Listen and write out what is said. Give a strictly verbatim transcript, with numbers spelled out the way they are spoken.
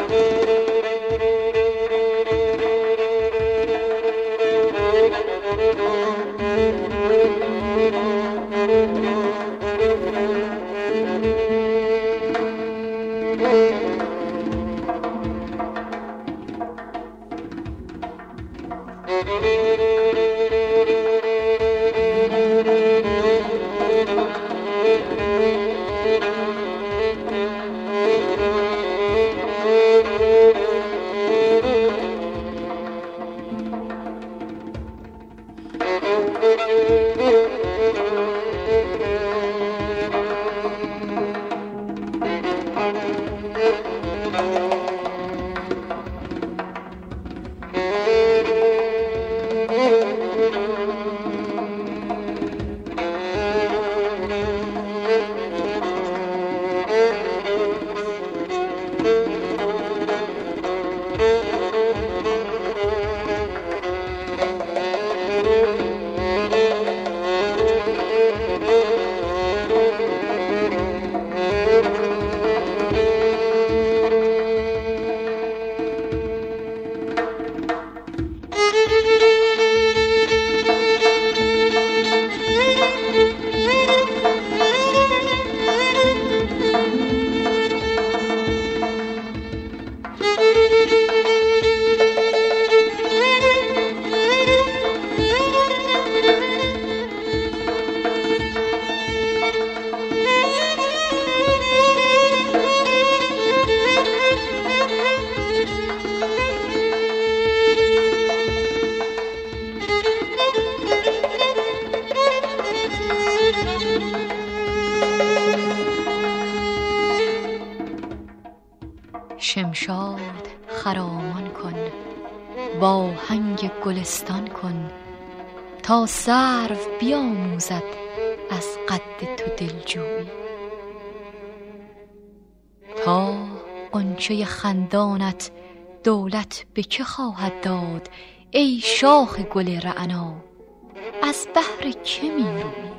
شمشاد خرامان کن، با آهنگ گلستان کن، تا سرو بیاموزد از قد تو دلجویی. تا غنچه خندانت دولت به که خواهد داد، ای شاخ گل رعنا از بهر که می رویی؟